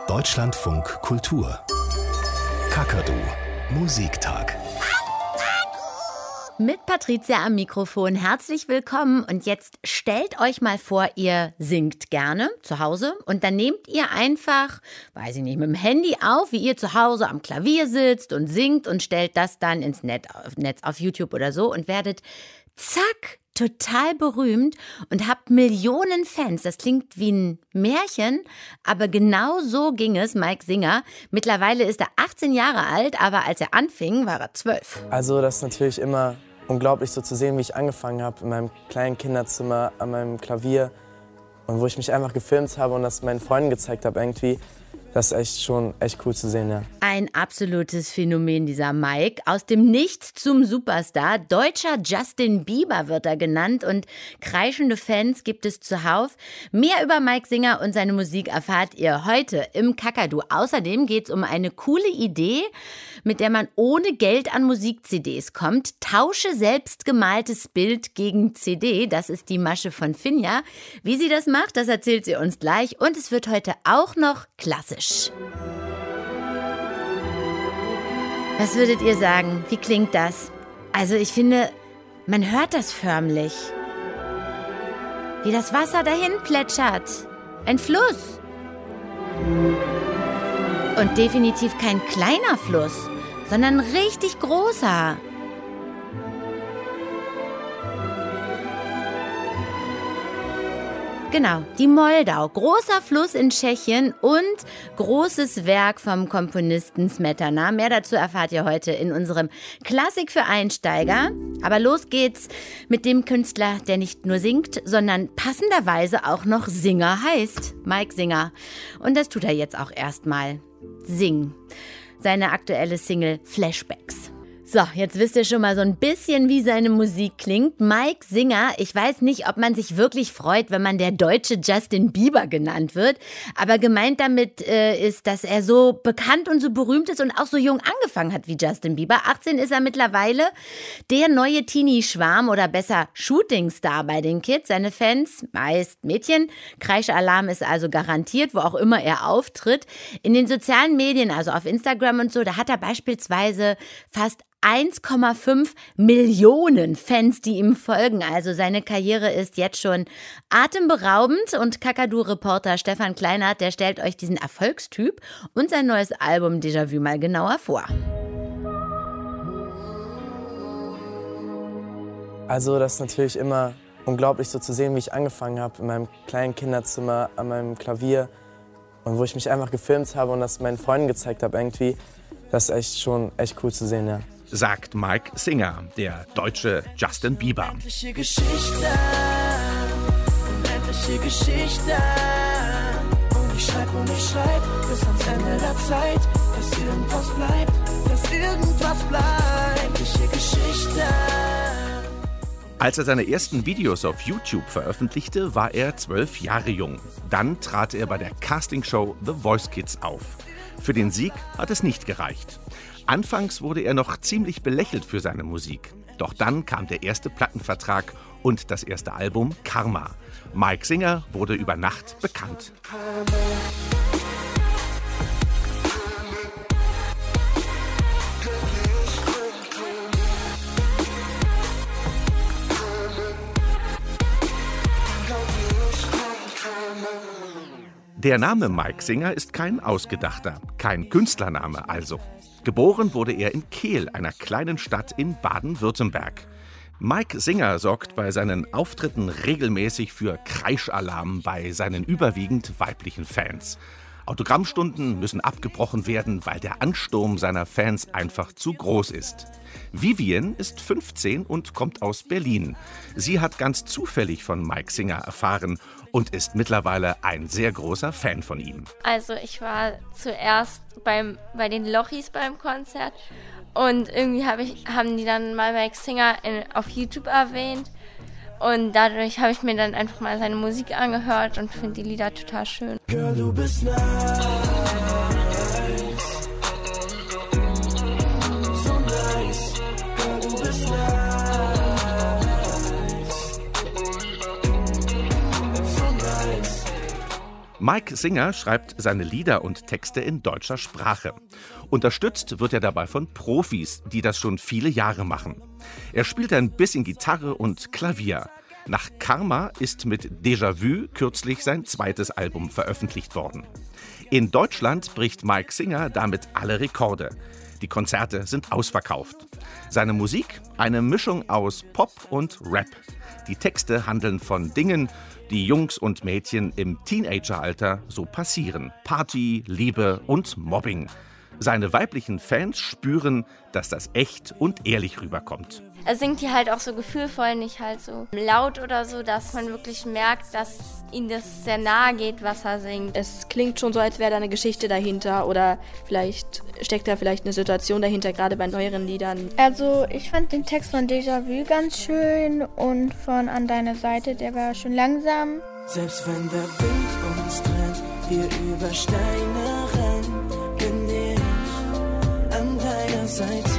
Deutschlandfunk Kultur. Kakadu Musiktag. Mit Patricia am Mikrofon. Herzlich willkommen. Und jetzt stellt euch mal vor, ihr singt gerne zu Hause und dann nehmt ihr einfach, weiß ich nicht, mit dem Handy auf, wie ihr zu Hause am Klavier sitzt und singt und stellt das dann ins Netz auf YouTube oder so und werdet zack, total berühmt und habt Millionen Fans. Das klingt wie ein Märchen, aber genau so ging es Mike Singer. Mittlerweile ist er 18 Jahre alt, aber als er anfing, war er 12. Also das ist natürlich immer unglaublich so zu sehen, wie ich angefangen habe, in meinem kleinen Kinderzimmer, an meinem Klavier. Und wo ich mich einfach gefilmt habe und das meinen Freunden gezeigt habe irgendwie. Das ist schon echt cool zu sehen, ja. Ein absolutes Phänomen, dieser Mike. Aus dem Nichts zum Superstar. Deutscher Justin Bieber wird er genannt und kreischende Fans gibt es zuhauf. Mehr über Mike Singer und seine Musik erfahrt ihr heute im Kakadu. Außerdem geht es um eine coole Idee, mit der man ohne Geld an Musik-CDs kommt. Tausche selbstgemaltes Bild gegen CD. Das ist die Masche von Finja. Wie sie das macht, das erzählt sie uns gleich. Und es wird heute auch noch klassisch. Was würdet ihr sagen? Wie klingt das? Also ich finde, man hört das förmlich. Wie das Wasser dahin plätschert. Ein Fluss. Und definitiv kein kleiner Fluss, sondern ein richtig großer. Genau, die Moldau. Großer Fluss in Tschechien und großes Werk vom Komponisten Smetana. Mehr dazu erfahrt ihr heute in unserem Klassik für Einsteiger. Aber los geht's mit dem Künstler, der nicht nur singt, sondern passenderweise auch noch Singer heißt. Mike Singer. Und das tut er jetzt auch erstmal. Sing. Seine aktuelle Single Flashbacks. So, jetzt wisst ihr schon mal so ein bisschen, wie seine Musik klingt. Mike Singer, ich weiß nicht, ob man sich wirklich freut, wenn man der deutsche Justin Bieber genannt wird. Aber gemeint damit ist, dass er so bekannt und so berühmt ist und auch so jung angefangen hat wie Justin Bieber. 18 ist er mittlerweile, der neue Teenie-Schwarm oder besser Shootingstar bei den Kids. Seine Fans, meist Mädchen. Kreischalarm ist also garantiert, wo auch immer er auftritt. In den sozialen Medien, also auf Instagram und so, da hat er beispielsweise fast 1,5 Millionen Fans, die ihm folgen. Also seine Karriere ist jetzt schon atemberaubend. Und Kakadu-Reporter Stefan Kleinert, der stellt euch diesen Erfolgstyp und sein neues Album Déjà-vu mal genauer vor. Also das ist natürlich immer unglaublich so zu sehen, wie ich angefangen habe, in meinem kleinen Kinderzimmer, an meinem Klavier. Und wo ich mich einfach gefilmt habe und das meinen Freunden gezeigt habe irgendwie. Das ist schon echt cool zu sehen, ja. Sagt Mike Singer, der deutsche Justin Bieber. Unendliche Geschichte, unendliche Geschichte. Und ich schreib bis ans Ende der Zeit, dass irgendwas bleibt, dass irgendwas bleibt. Unendliche Geschichte. Als er seine ersten Videos auf YouTube veröffentlichte, war er 12 Jahre jung. Dann trat er bei der Castingshow The Voice Kids auf. Für den Sieg hat es nicht gereicht. Anfangs wurde er noch ziemlich belächelt für seine Musik. Doch dann kam der erste Plattenvertrag und das erste Album Karma. Mike Singer wurde über Nacht bekannt. Der Name Mike Singer ist kein ausgedachter, kein Künstlername also. Geboren wurde er in Kehl, einer kleinen Stadt in Baden-Württemberg. Mike Singer sorgt bei seinen Auftritten regelmäßig für Kreischalarm bei seinen überwiegend weiblichen Fans. Autogrammstunden müssen abgebrochen werden, weil der Ansturm seiner Fans einfach zu groß ist. Vivian ist 15 und kommt aus Berlin. Sie hat ganz zufällig von Mike Singer erfahren und ist mittlerweile ein sehr großer Fan von ihm. Also ich war zuerst bei den Lochis beim Konzert und irgendwie haben die dann mal Mike Singer auf YouTube erwähnt. Und dadurch habe ich mir dann einfach mal seine Musik angehört und finde die Lieder total schön. Girl, du bist nice. So nice. Girl, du bist nice. So nice. Mike Singer schreibt seine Lieder und Texte in deutscher Sprache. Unterstützt wird er dabei von Profis, die das schon viele Jahre machen. Er spielt ein bisschen Gitarre und Klavier. Nach Karma ist mit Déjà-vu kürzlich sein zweites Album veröffentlicht worden. In Deutschland bricht Mike Singer damit alle Rekorde. Die Konzerte sind ausverkauft. Seine Musik, eine Mischung aus Pop und Rap. Die Texte handeln von Dingen, die Jungs und Mädchen im Teenageralter so passieren. Party, Liebe und Mobbing. Seine weiblichen Fans spüren, dass das echt und ehrlich rüberkommt. Er singt hier halt auch so gefühlvoll, nicht halt so laut oder so, dass man wirklich merkt, dass ihm das sehr nahe geht, was er singt. Es klingt schon so, als wäre da eine Geschichte dahinter oder vielleicht steckt da vielleicht eine Situation dahinter, gerade bei neueren Liedern. Also ich fand den Text von Déjà-vu ganz schön und von An deiner Seite, der war schön langsam. Selbst wenn der Wind uns trennt, wir über Steine rennen, bin ich an deiner Seite.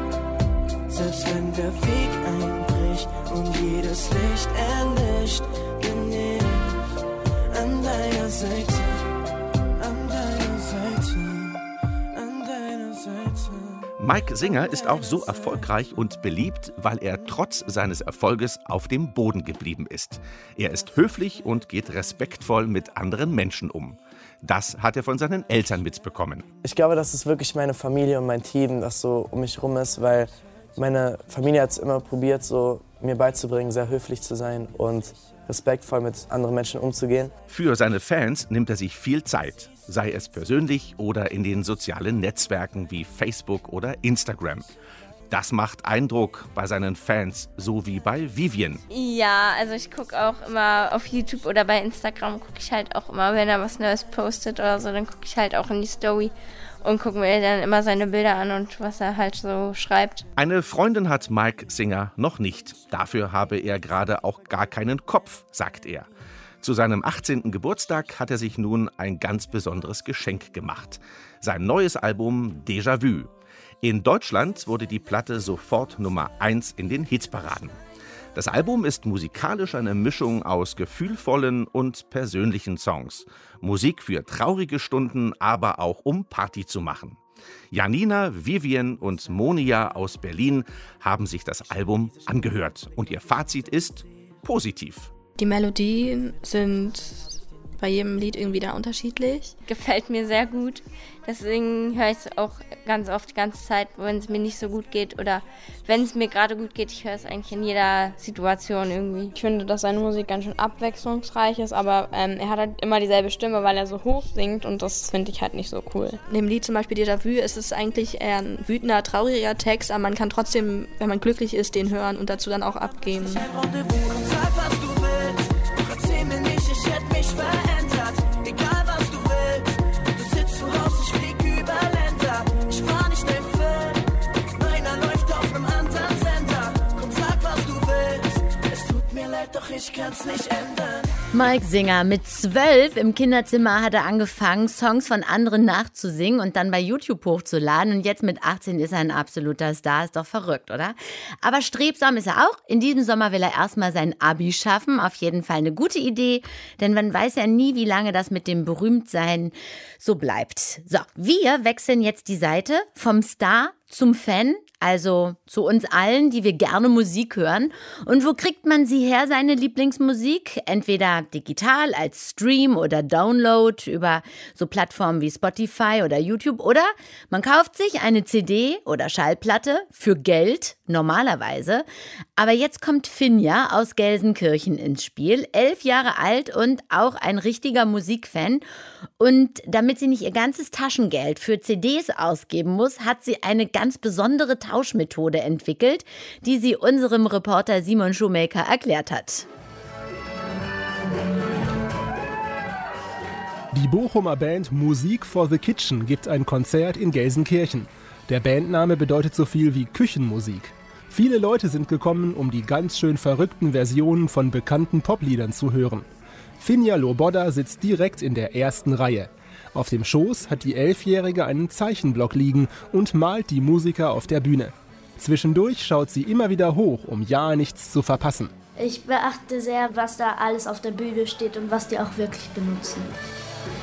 Selbst wenn der Weg einbricht und jedes Licht erlischt, bin ich an deiner Seite, an deiner Seite, an deiner Seite. Mike Singer ist auch so erfolgreich und beliebt, weil er trotz seines Erfolges auf dem Boden geblieben ist. Er ist höflich und geht respektvoll mit anderen Menschen um. Das hat er von seinen Eltern mitbekommen. Ich glaube, das ist wirklich meine Familie und mein Team, das so um mich rum ist, weil meine Familie hat es immer probiert, so mir beizubringen, sehr höflich zu sein und respektvoll mit anderen Menschen umzugehen. Für seine Fans nimmt er sich viel Zeit, sei es persönlich oder in den sozialen Netzwerken wie Facebook oder Instagram. Das macht Eindruck bei seinen Fans, so wie bei Vivian. Ja, also ich gucke auch immer auf YouTube oder bei Instagram, gucke ich halt auch immer, wenn er was Neues postet oder so, dann gucke ich halt auch in die Story und gucke mir dann immer seine Bilder an und was er halt so schreibt. Eine Freundin hat Mike Singer noch nicht. Dafür habe er gerade auch gar keinen Kopf, sagt er. Zu seinem 18. Geburtstag hat er sich nun ein ganz besonderes Geschenk gemacht. Sein neues Album Déjà-vu. In Deutschland wurde die Platte sofort Nummer 1 in den Hitparaden. Das Album ist musikalisch eine Mischung aus gefühlvollen und persönlichen Songs. Musik für traurige Stunden, aber auch um Party zu machen. Janina, Vivian und Monia aus Berlin haben sich das Album angehört. Und ihr Fazit ist positiv. Die Melodien sind bei jedem Lied irgendwie da unterschiedlich. Gefällt mir sehr gut. Deswegen höre ich es auch ganz oft die ganze Zeit, wenn es mir nicht so gut geht oder wenn es mir gerade gut geht. Ich höre es eigentlich in jeder Situation irgendwie. Ich finde, dass seine Musik ganz schön abwechslungsreich ist, aber er hat halt immer dieselbe Stimme, weil er so hoch singt und das finde ich halt nicht so cool. In dem Lied zum Beispiel Déjà-vu ist es eigentlich eher ein wütender, trauriger Text, aber man kann trotzdem, wenn man glücklich ist, den hören und dazu dann auch abgehen. Doch ich kann's nicht ändern. Mike Singer, mit 12 im Kinderzimmer hat er angefangen, Songs von anderen nachzusingen und dann bei YouTube hochzuladen. Und jetzt mit 18 ist er ein absoluter Star. Ist doch verrückt, oder? Aber strebsam ist er auch. In diesem Sommer will er erstmal sein Abi schaffen. Auf jeden Fall eine gute Idee, denn man weiß ja nie, wie lange das mit dem Berühmtsein so bleibt. So, wir wechseln jetzt die Seite vom Star zum Fan, also zu uns allen, die wir gerne Musik hören. Und wo kriegt man sie her, seine Lieblingsmusik? Entweder digital als Stream oder Download über so Plattformen wie Spotify oder YouTube, oder man kauft sich eine CD oder Schallplatte für Geld, normalerweise. Aber jetzt kommt Finja aus Gelsenkirchen ins Spiel, 11 Jahre alt und auch ein richtiger Musikfan. Und damit sie nicht ihr ganzes Taschengeld für CDs ausgeben muss, hat sie eine ganz besondere Tauschmethode entwickelt, die sie unserem Reporter Simon Schumacher erklärt hat. Die Bochumer Band Musik for the Kitchen gibt ein Konzert in Gelsenkirchen. Der Bandname bedeutet so viel wie Küchenmusik. Viele Leute sind gekommen, um die ganz schön verrückten Versionen von bekannten Popliedern zu hören. Finja Loboda sitzt direkt in der ersten Reihe. Auf dem Schoß hat die 11-Jährige einen Zeichenblock liegen und malt die Musiker auf der Bühne. Zwischendurch schaut sie immer wieder hoch, um ja nichts zu verpassen. Ich beachte sehr, was da alles auf der Bühne steht und was die auch wirklich benutzen.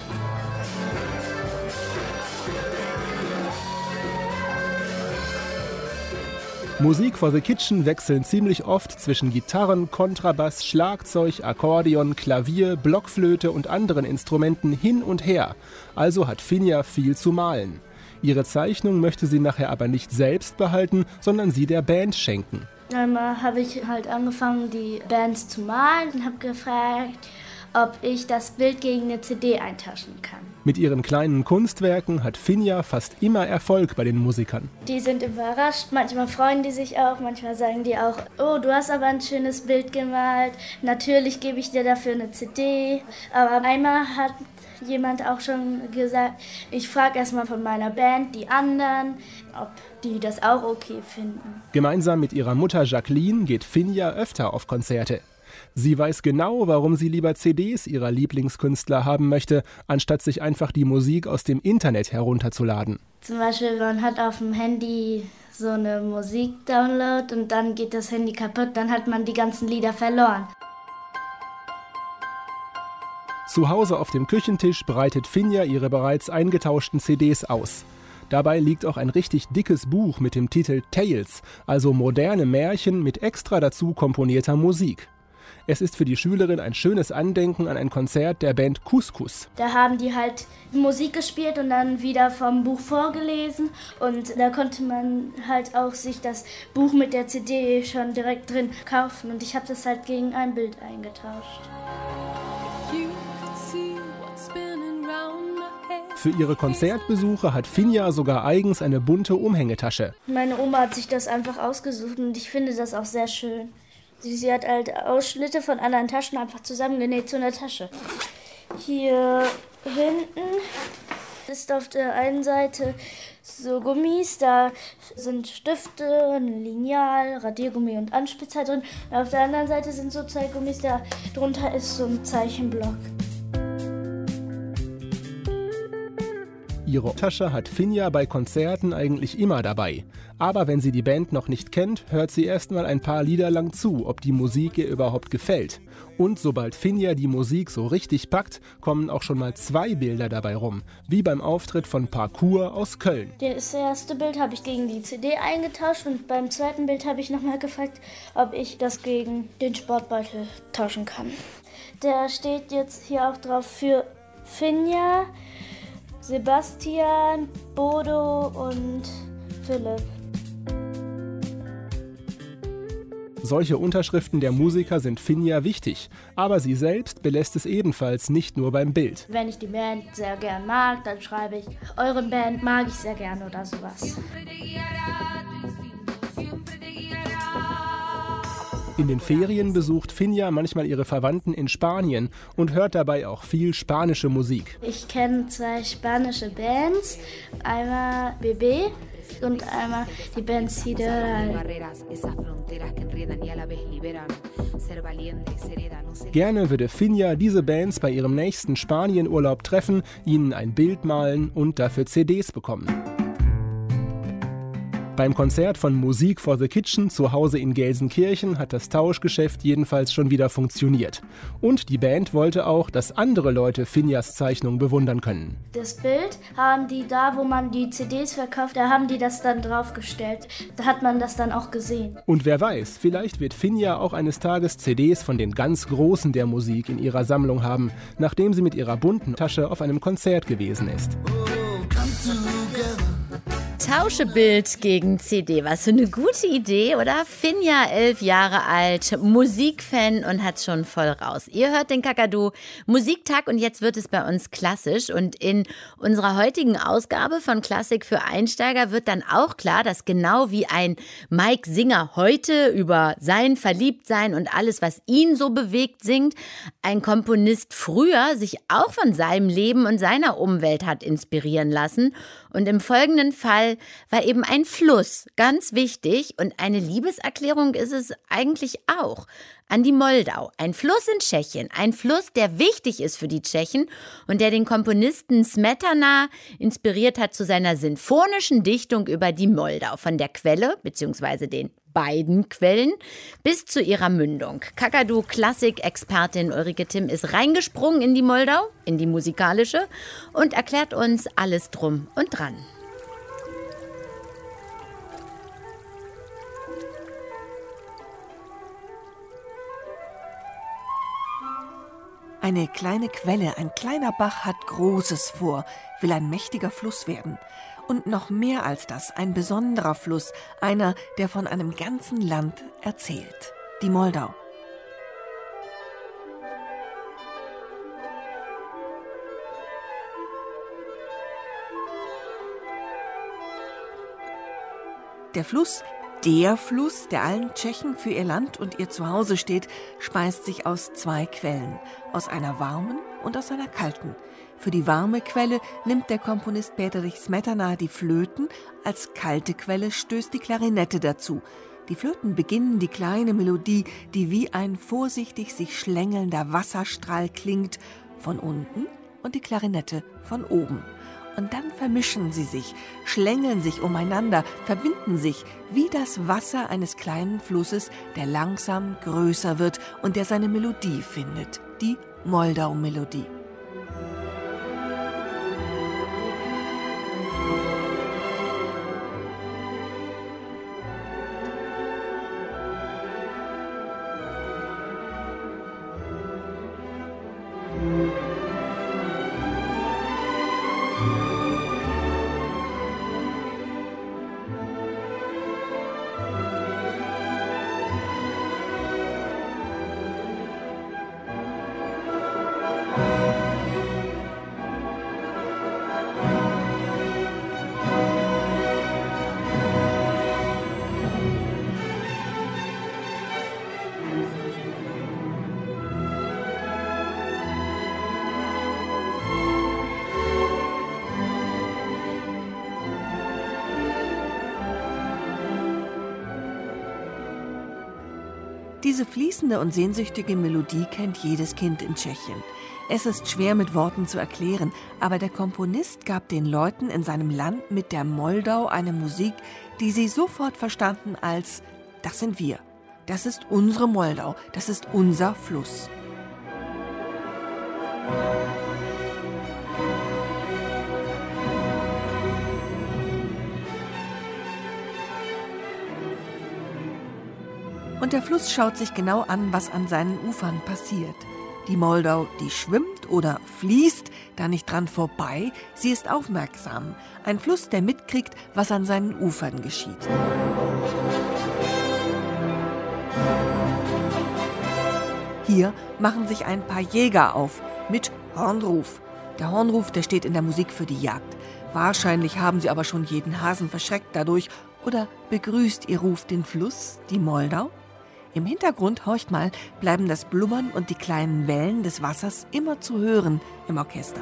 Musik for the Kitchen wechseln ziemlich oft zwischen Gitarren, Kontrabass, Schlagzeug, Akkordeon, Klavier, Blockflöte und anderen Instrumenten hin und her. Also hat Finja viel zu malen. Ihre Zeichnung möchte sie nachher aber nicht selbst behalten, sondern sie der Band schenken. Einmal habe ich halt angefangen, die Bands zu malen und habe gefragt, ob ich das Bild gegen eine CD eintauschen kann. Mit ihren kleinen Kunstwerken hat Finja fast immer Erfolg bei den Musikern. Die sind überrascht, manchmal freuen die sich auch, manchmal sagen die auch, oh, du hast aber ein schönes Bild gemalt, natürlich gebe ich dir dafür eine CD. Aber einmal hat jemand auch schon gesagt, ich frage erstmal von meiner Band die anderen, ob die das auch okay finden. Gemeinsam mit ihrer Mutter Jacqueline geht Finja öfter auf Konzerte. Sie weiß genau, warum sie lieber CDs ihrer Lieblingskünstler haben möchte, anstatt sich einfach die Musik aus dem Internet herunterzuladen. Zum Beispiel, man hat auf dem Handy so eine Musik-Download und dann geht das Handy kaputt, dann hat man die ganzen Lieder verloren. Zu Hause auf dem Küchentisch breitet Finja ihre bereits eingetauschten CDs aus. Dabei liegt auch ein richtig dickes Buch mit dem Titel Tales, also moderne Märchen mit extra dazu komponierter Musik. Es ist für die Schülerin ein schönes Andenken an ein Konzert der Band Couscous. Da haben die halt Musik gespielt und dann wieder vom Buch vorgelesen. Und da konnte man halt auch sich das Buch mit der CD schon direkt drin kaufen. Und ich habe das halt gegen ein Bild eingetauscht. Für ihre Konzertbesuche hat Finja sogar eigens eine bunte Umhängetasche. Meine Oma hat sich das einfach ausgesucht und ich finde das auch sehr schön. Sie hat halt Ausschnitte von anderen Taschen einfach zusammengenäht zu einer Tasche. Hier hinten ist auf der einen Seite so Gummis, da sind Stifte, ein Lineal, Radiergummi und Anspitzer drin. Und auf der anderen Seite sind so zwei Gummis, da drunter ist so ein Zeichenblock. Ihre Tasche hat Finja bei Konzerten eigentlich immer dabei. Aber wenn sie die Band noch nicht kennt, hört sie erst mal ein paar Lieder lang zu, ob die Musik ihr überhaupt gefällt. Und sobald Finja die Musik so richtig packt, kommen auch schon mal 2 Bilder dabei rum, wie beim Auftritt von Parkour aus Köln. Das erste Bild habe ich gegen die CD eingetauscht und beim zweiten Bild habe ich nochmal gefragt, ob ich das gegen den Sportbeutel tauschen kann. Der steht jetzt hier auch drauf für Finja, Sebastian, Bodo und Philipp. Solche Unterschriften der Musiker sind Finja wichtig, aber sie selbst belässt es ebenfalls nicht nur beim Bild. Wenn ich die Band sehr gern mag, dann schreibe ich, eure Band mag ich sehr gern oder sowas. In den Ferien besucht Finja manchmal ihre Verwandten in Spanien und hört dabei auch viel spanische Musik. Ich kenne 2 spanische Bands, einmal BB und einmal die Band Sideral. Gerne würde Finja diese Bands bei ihrem nächsten Spanienurlaub treffen, ihnen ein Bild malen und dafür CDs bekommen. Beim Konzert von Musik for the Kitchen zu Hause in Gelsenkirchen hat das Tauschgeschäft jedenfalls schon wieder funktioniert. Und die Band wollte auch, dass andere Leute Finjas Zeichnung bewundern können. Das Bild haben die da, wo man die CDs verkauft, da haben die das dann draufgestellt. Da hat man das dann auch gesehen. Und wer weiß, vielleicht wird Finja auch eines Tages CDs von den ganz Großen der Musik in ihrer Sammlung haben, nachdem sie mit ihrer bunten Tasche auf einem Konzert gewesen ist. Tauschebild gegen CD. Was für eine gute Idee, oder? Finja, 11 Jahre alt, Musikfan und hat's schon voll raus. Ihr hört den Kakadu Musiktag und jetzt wird es bei uns klassisch. Und in unserer heutigen Ausgabe von Klassik für Einsteiger wird dann auch klar, dass genau wie ein Mike Singer heute über sein Verliebtsein und alles, was ihn so bewegt, singt, ein Komponist früher sich auch von seinem Leben und seiner Umwelt hat inspirieren lassen. Und im folgenden Fall war eben ein Fluss ganz wichtig und eine Liebeserklärung ist es eigentlich auch an die Moldau. Ein Fluss in Tschechien, ein Fluss, der wichtig ist für die Tschechen und der den Komponisten Smetana inspiriert hat zu seiner sinfonischen Dichtung über die Moldau. Von der Quelle, beziehungsweise den beiden Quellen, bis zu ihrer Mündung. Kakadu-Klassik-Expertin Ulrike Timm ist reingesprungen in die Moldau, in die musikalische und erklärt uns alles drum und dran. Eine kleine Quelle, ein kleiner Bach hat Großes vor, will ein mächtiger Fluss werden. Und noch mehr als das, ein besonderer Fluss, einer, der von einem ganzen Land erzählt. Die Moldau. Der Fluss, der allen Tschechen für ihr Land und ihr Zuhause steht, speist sich aus 2 Quellen, aus einer warmen und aus einer kalten. Für die warme Quelle nimmt der Komponist Bedřich Smetana die Flöten, als kalte Quelle stößt die Klarinette dazu. Die Flöten beginnen die kleine Melodie, die wie ein vorsichtig sich schlängelnder Wasserstrahl klingt, von unten und die Klarinette von oben. Und dann vermischen sie sich, schlängeln sich umeinander, verbinden sich wie das Wasser eines kleinen Flusses, der langsam größer wird und der seine Melodie findet, die Moldau-Melodie. Diese fließende und sehnsüchtige Melodie kennt jedes Kind in Tschechien. Es ist schwer mit Worten zu erklären, aber der Komponist gab den Leuten in seinem Land mit der Moldau eine Musik, die sie sofort verstanden als: Das sind wir, das ist unsere Moldau, das ist unser Fluss. Und der Fluss schaut sich genau an, was an seinen Ufern passiert. Die Moldau, die schwimmt oder fließt da nicht dran vorbei, sie ist aufmerksam. Ein Fluss, der mitkriegt, was an seinen Ufern geschieht. Hier machen sich ein paar Jäger auf mit Hornruf. Der Hornruf, der steht in der Musik für die Jagd. Wahrscheinlich haben sie aber schon jeden Hasen verschreckt dadurch. Oder begrüßt ihr Ruf den Fluss, die Moldau? Im Hintergrund, horcht mal, bleiben das Blubbern und die kleinen Wellen des Wassers immer zu hören im Orchester.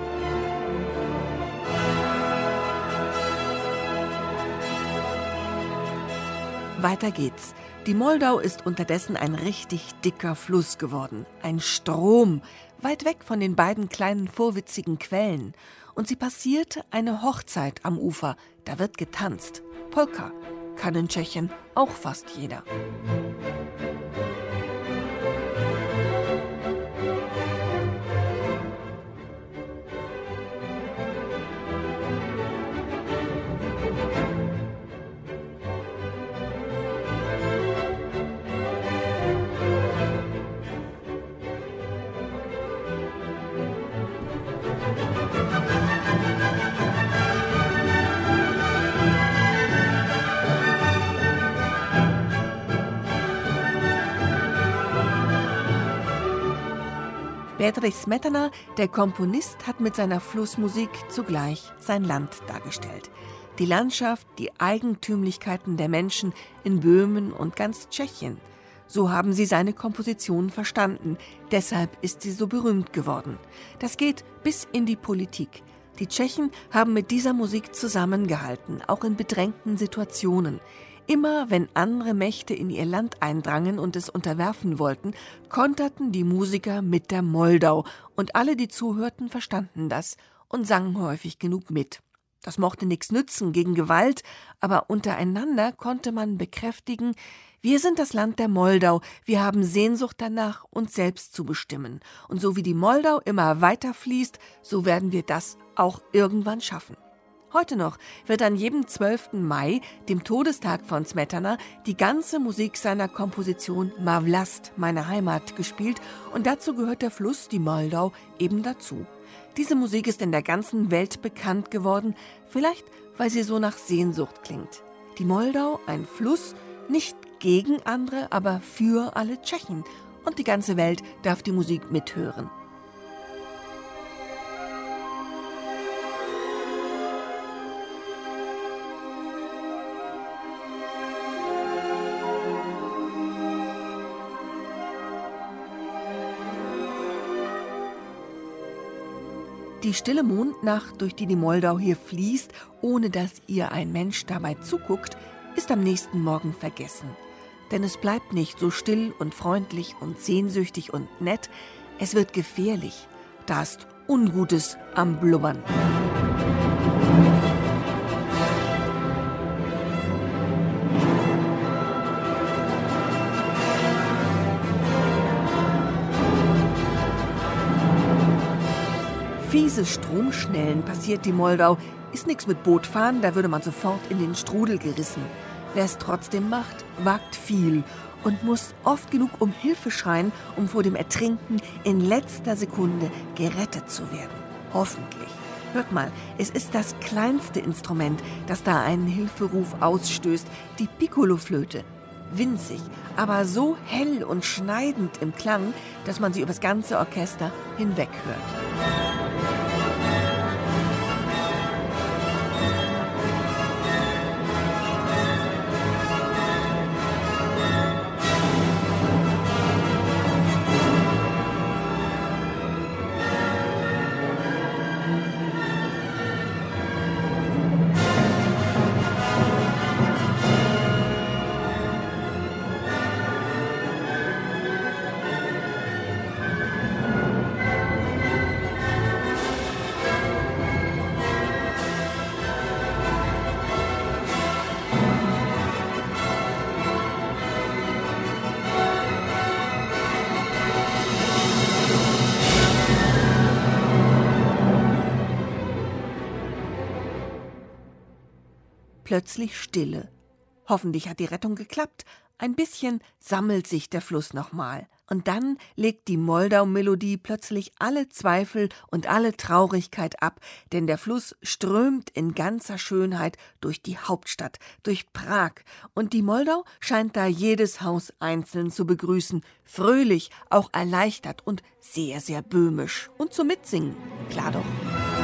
Weiter geht's. Die Moldau ist unterdessen ein richtig dicker Fluss geworden. Ein Strom, weit weg von den beiden kleinen vorwitzigen Quellen. Und sie passiert eine Hochzeit am Ufer. Da wird getanzt. Polka kann in Tschechien auch fast jeder. Bedřich Smetana, der Komponist, hat mit seiner Flussmusik zugleich sein Land dargestellt. Die Landschaft, die Eigentümlichkeiten der Menschen in Böhmen und ganz Tschechien. So haben sie seine Komposition verstanden. Deshalb ist sie so berühmt geworden. Das geht bis in die Politik. Die Tschechen haben mit dieser Musik zusammengehalten, auch in bedrängten Situationen. Immer wenn andere Mächte in ihr Land eindrangen und es unterwerfen wollten, konterten die Musiker mit der Moldau. Und alle, die zuhörten, verstanden das und sangen häufig genug mit. Das mochte nichts nützen gegen Gewalt, aber untereinander konnte man bekräftigen: Wir sind das Land der Moldau, wir haben Sehnsucht danach, uns selbst zu bestimmen. Und so wie die Moldau immer weiter fließt, so werden wir das auch irgendwann schaffen. Heute noch wird an jedem 12. Mai, dem Todestag von Smetana, die ganze Musik seiner Komposition Ma Vlast, meine Heimat, gespielt. Und dazu gehört der Fluss, die Moldau, eben dazu. Diese Musik ist in der ganzen Welt bekannt geworden, vielleicht weil sie so nach Sehnsucht klingt. Die Moldau, ein Fluss, nicht gegen andere, aber für alle Tschechen. Und die ganze Welt darf die Musik mithören. Die stille Mondnacht, durch die die Moldau hier fließt, ohne dass ihr ein Mensch dabei zuguckt, ist am nächsten Morgen vergessen. Denn es bleibt nicht so still und freundlich und sehnsüchtig und nett. Es wird gefährlich. Da ist Ungutes am Blubbern. Fiese Stromschnellen passiert die Moldau. Ist nichts mit Bootfahren, da würde man sofort in den Strudel gerissen. Wer es trotzdem macht, wagt viel und muss oft genug um Hilfe schreien, um vor dem Ertrinken in letzter Sekunde gerettet zu werden. Hoffentlich. Hört mal, es ist das kleinste Instrument, das da einen Hilferuf ausstößt, die Piccoloflöte. Winzig, aber so hell und schneidend im Klang, dass man sie übers ganze Orchester hinweg hört. Plötzlich Stille. Hoffentlich hat die Rettung geklappt. Ein bisschen sammelt sich der Fluss nochmal. Und dann legt die Moldau-Melodie plötzlich alle Zweifel und alle Traurigkeit ab, denn der Fluss strömt in ganzer Schönheit durch die Hauptstadt, durch Prag. Und die Moldau scheint da jedes Haus einzeln zu begrüßen, fröhlich, auch erleichtert und sehr, sehr böhmisch. Und zum Mitsingen, klar doch.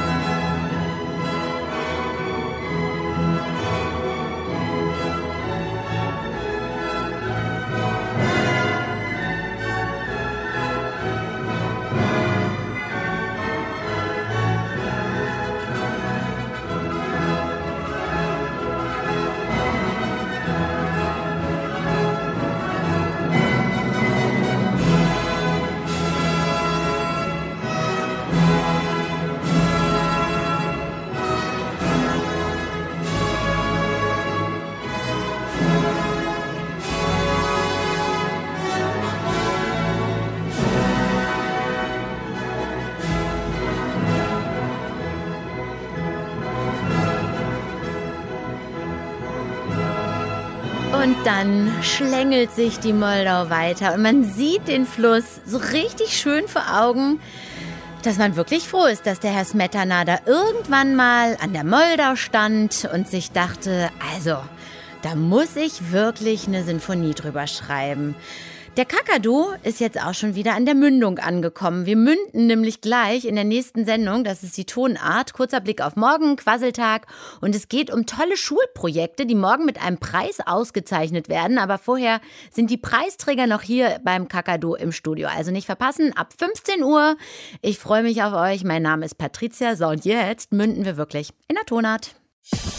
Und dann schlängelt sich die Moldau weiter und man sieht den Fluss so richtig schön vor Augen, dass man wirklich froh ist, dass der Herr Smetana da irgendwann mal an der Moldau stand und sich dachte, also, da muss ich wirklich eine Sinfonie drüber schreiben. Der Kakadu ist jetzt auch schon wieder an der Mündung angekommen. Wir münden nämlich gleich in der nächsten Sendung, das ist die Tonart, kurzer Blick auf morgen, Quasseltag. Und es geht um tolle Schulprojekte, die morgen mit einem Preis ausgezeichnet werden. Aber vorher sind die Preisträger noch hier beim Kakadu im Studio. Also nicht verpassen, ab 15 Uhr. Ich freue mich auf euch. Mein Name ist Patricia. So, und jetzt münden wir wirklich in der Tonart.